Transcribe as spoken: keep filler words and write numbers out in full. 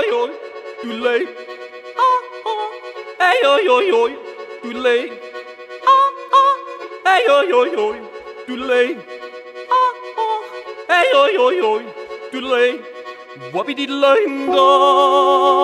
oj, oj, doodle. Ah, ah, hey, oj, oj, oj, doodle. Ah, ah, hey, oj, oj, oj, doodle. Ah, ah, hey, oj, oj, oj, doodle. Whoopie-dee-dee-dee-dee.